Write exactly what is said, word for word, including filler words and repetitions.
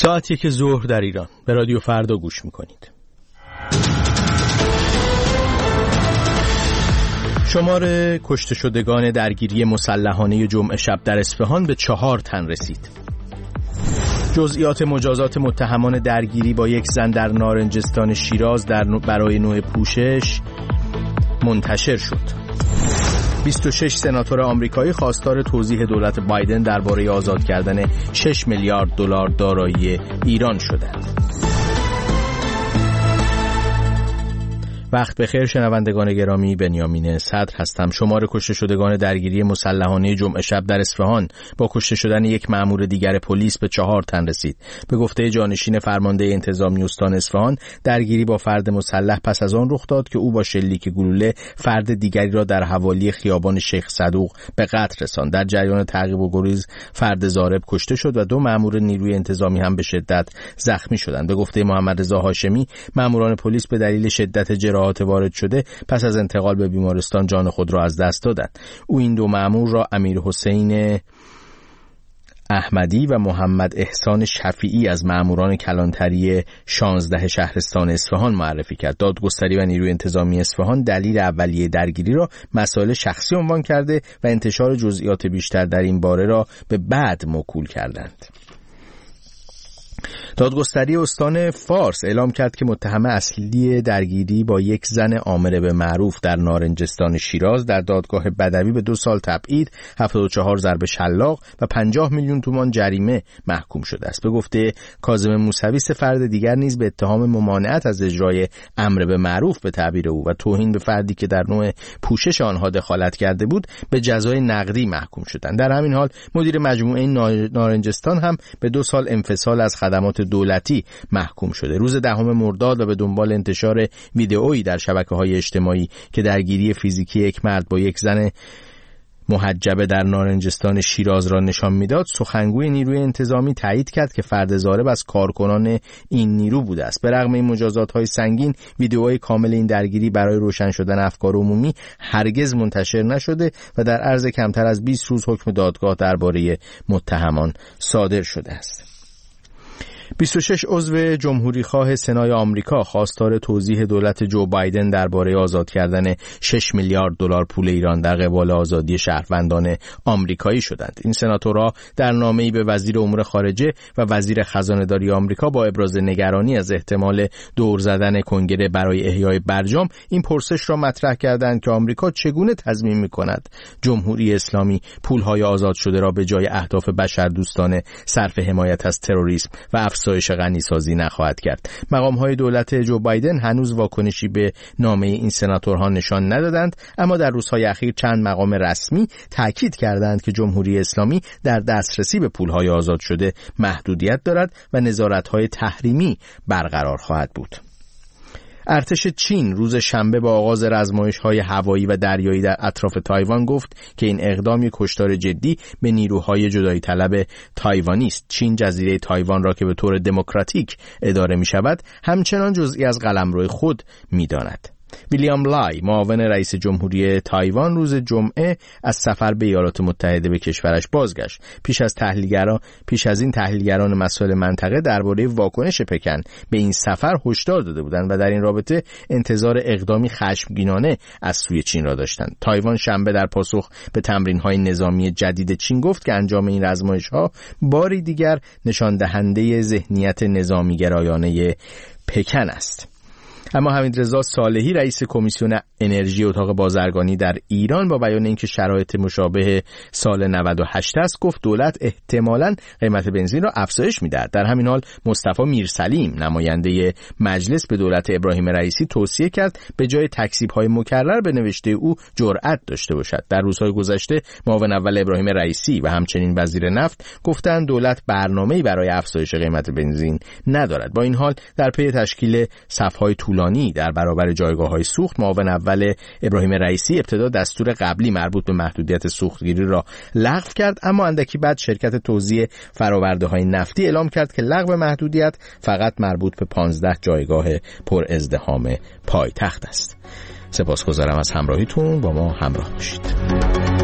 ساعت یک ظهر در ایران به رادیو فردا گوش میکنید. شمار کشته شدگان درگیری مسلحانه جمعه شب در اصفهان به چهار تن رسید. جزئیات مجازات متهمان درگیری با یک زن در نارنجستان شیراز در برای نوع پوشش منتشر شد. بیست و شش سناتور آمریکایی خواستار توضیح دولت بایدن درباره آزاد کردن شش میلیارد دلار دارایی ایران شدند. وقت بخیر شنوندگان گرامی، بنیامین صدر هستم. شمار کشته شدگان درگیری مسلحانه جمعه شب در اصفهان با کشته شدن یک مأمور دیگر پلیس به چهار تن رسید. به گفته جانشین فرمانده انتظامی استان اصفهان، درگیری با فرد مسلح پس از آن رخ داد که او با شلیک گلوله فرد دیگری را در حوالی خیابان شیخ صدوق به قتل رساند. در جریان تعقیب و گریز فرد ضارب کشته شد و دو مأمور نیروی انتظامی هم به شدت زخمی شدند. به گفته محمد رضا هاشمی، مأموران پلیس به دلیل شدت جراحت وارد شده پس از انتقال به بیمارستان جان خود را از دست دادند. او این دو مأمور را امیر حسین احمدی و محمد احسان شفیعی از مأموران کلانتری شانزده شهرستان اصفهان معرفی کرد. دادگستری و نیروی انتظامی اصفهان دلیل اولیه درگیری را مسائل شخصی عنوان کرده و انتشار جزئیات بیشتر در این باره را به بعد موکول کردند. دادگستری استان فارس اعلام کرد که متهم اصلی درگیری با یک زن عامره به معروف در نارنجستان شیراز در دادگاه بدوی به دو سال تبعید، هفتاد و چهار ضرب شلاق و پنجاه میلیون تومان جریمه محکوم شده است. به گفته کاظم موسوی، سه فرد دیگر نیز به اتهام ممانعت از اجرای امر به معروف به تعبیر او و توهین به فردی که در نوع پوشش آنها دخالت کرده بود به جزای نقدی محکوم شدند. در همین حال مدیر مجموعه نارنجستان هم به دو سال انفصال از خدمات دولتی محکوم شده. روز دهم مرداد و به دنبال انتشار ویدئویی در شبکه‌های اجتماعی که درگیری فیزیکی یک مرد با یک زن محجبه در نارنجستان شیراز را نشان میداد، سخنگوی نیروی انتظامی تایید کرد که فرد ضارب از کارکنان این نیرو بوده است. به رغم این مجازات‌های سنگین، ویدئوهای کامل این درگیری برای روشن شدن افکار عمومی هرگز منتشر نشده و در عرض کمتر از بیست روز حکم دادگاه درباره متهمان صادر شده است. بیست و شش عضو جمهوری خواه سنای آمریکا خواستار توضیح دولت جو بایدن درباره آزاد کردن شش میلیارد دلار پول ایران در قبال آزادی شهروندان آمریکایی شدند. این سناتورها در نامه‌ای به وزیر امور خارجه و وزیر خزانه‌داری آمریکا با ابراز نگرانی از احتمال دور زدن کنگره برای احیای برجام این پرسش را مطرح کردند که آمریکا چگونه تضمین می‌کند جمهوری اسلامی پول‌های آزاد شده را به جای اهداف بشردوستانه صرف حمایت از تروریسم و افزایش غنیسازی نخواهد کرد. مقام‌های دولت جو بایدن هنوز واکنشی به نامه این سناتورها نشان ندادند، اما در روزهای اخیر چند مقام رسمی تاکید کردند که جمهوری اسلامی در دسترسی به پول‌های آزاد شده محدودیت دارد و نظارت‌های تحریمی برقرار خواهد بود. ارتش چین روز شنبه با آغاز رزمایش‌های هوایی و دریایی در اطراف تایوان گفت که این اقدام یک کشتار جدی به نیروهای جدایی طلب تایوانی است. چین جزیره تایوان را که به طور دموکراتیک اداره می‌شود همچنان جزئی از قلمرو خود می‌داند. ویلیام لای، معاون رئیس جمهوری تایوان، روز جمعه از سفر به ایالات متحده به کشورش بازگشت. پیش از تحلیلگران پیش از این تحلیلگران مسائل منطقه درباره واکنش پکن به این سفر هشدار داده بودند و در این رابطه انتظار اقدامی خشمگینانه از سوی چین را داشتند. تایوان شنبه در پاسخ به تمرین‌های نظامی جدید چین گفت که انجام این آزمایش‌ها باری دیگر نشان دهنده ذهنیت نظامی گرایانه پکن است. اما حمیدرضا صالحی، رئیس کمیسیون انرژی اتاق بازرگانی در ایران، با بیان اینکه شرایط مشابه سال نود و هشت است، گفت دولت احتمالاً قیمت بنزین را افزایش می‌دهد. در همین حال مصطفی میرسلیم، نماینده مجلس، به دولت ابراهیم رئیسی توصیه کرد به جای تکذیب‌های مکرر به نوشته او جرأت داشته باشد. در روزهای گذشته معاون اول ابراهیم رئیسی و همچنین وزیر نفت گفتند دولت برنامه‌ای برای افزایش قیمت بنزین ندارد. با این حال در پی تشکیل صف‌های طولانی در برابر جایگاه‌های سوخت، معاون اول ابراهیم رئیسی ابتدا دستور قبلی مربوط به محدودیت سوختگیری را لغو کرد، اما اندکی بعد شرکت توزیع فرآورده‌های نفتی اعلام کرد که لغو محدودیت فقط مربوط به پانزده جایگاه پر ازدحام پایتخت است. سپاسگزارم از همراهیتون، با ما همراه باشید.